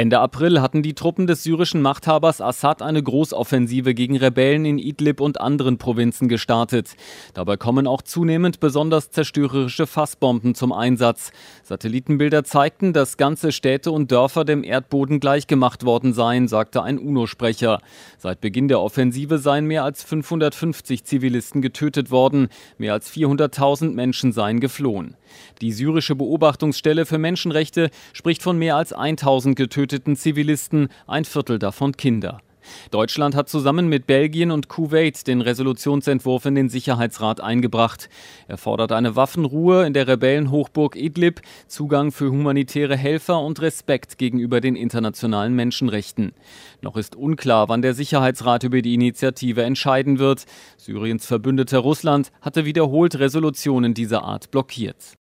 Ende April hatten die Truppen des syrischen Machthabers Assad eine Großoffensive gegen Rebellen in Idlib und anderen Provinzen gestartet. Dabei kommen auch zunehmend besonders zerstörerische Fassbomben zum Einsatz. Satellitenbilder zeigten, dass ganze Städte und Dörfer dem Erdboden gleichgemacht worden seien, sagte ein UNO-Sprecher. Seit Beginn der Offensive seien mehr als 550 Zivilisten getötet worden. Mehr als 400.000 Menschen seien geflohen. Die syrische Beobachtungsstelle für Menschenrechte spricht von mehr als 1.000 getöteten Zivilisten, ein Viertel davon Kinder. Deutschland hat zusammen mit Belgien und Kuwait den Resolutionsentwurf in den Sicherheitsrat eingebracht. Er fordert eine Waffenruhe in der Rebellenhochburg Idlib, Zugang für humanitäre Helfer und Respekt gegenüber den internationalen Menschenrechten. Noch ist unklar, wann der Sicherheitsrat über die Initiative entscheiden wird. Syriens Verbündeter Russland hatte wiederholt Resolutionen dieser Art blockiert.